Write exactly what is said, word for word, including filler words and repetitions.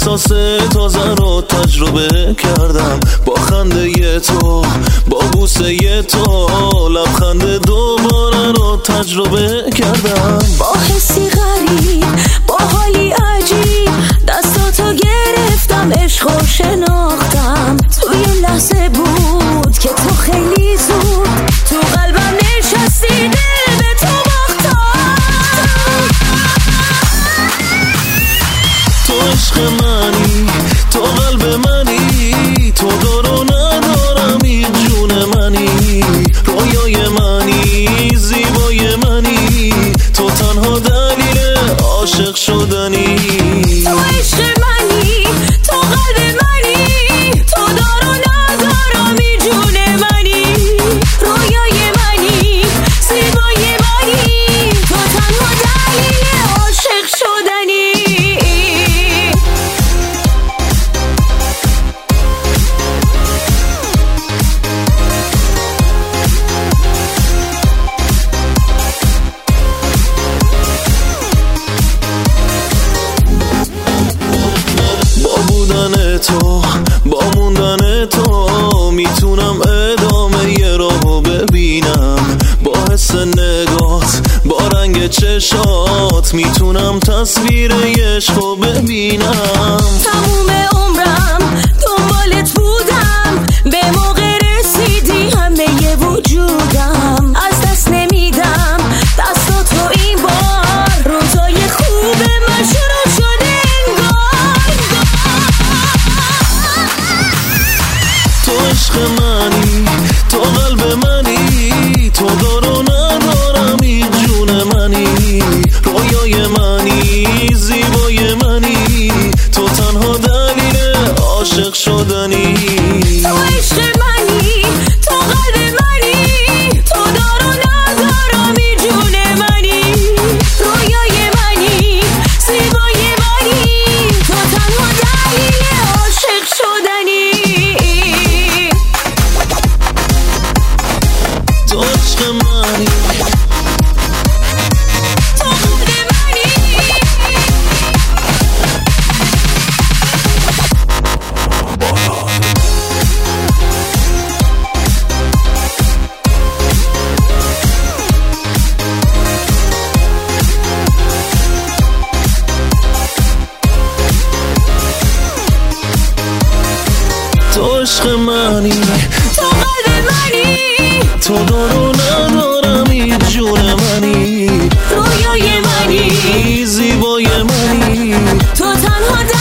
احساس تازه رو تجربه کردم، با خنده تو، با بوسه تو، لبخند دوباره رو تجربه کردم. با حسی غریب، با حالی عجیب، دستاتو گرفتم، عشقو شناختم. توی لحظه بود که تو خیلی زود تو قلبم نشستی، دل به تو باختم. تو عشق منی، تو قلب منی، تو دار و ندارمی، جون منی، رویای منی، زیبای منی، تو تنها دلیل عاشق شدنی. تو عشق منی، تو قلب منی، تو دار و ندارمی، جون منی، رویای منی، زیبای منی، تو تنها دلیل عاشق شدنی. تو با موندن تو میتونم ادامه یه راهو ببینم، با حس نگات، با رنگ چشات میتونم تصویر عشقو ببینم. تموم عمرم دنبالت بودم، به موقع رسیدی همه وجودم، از دست نمیدم دستاتو این بار، روزای خوب من شروع شده انگار. تو عشق منی، تو قلب منی، تو دار و ندارمی، جون منی، رویای منی، زیبای منی، تو تنها دلیل عاشق شدنی. تو عشق منی، تو قلب منی، تو دار و ندارمی، جون منی، رویای منی، زیبای منی، تو تنها دلیل عاشق شدنی. تو عشق منی، تو قلب منی. تو عشق منی، تو قلب منی، تو دار و ندارمی، جون منی، رویای منی، زیبای منی، تو تنها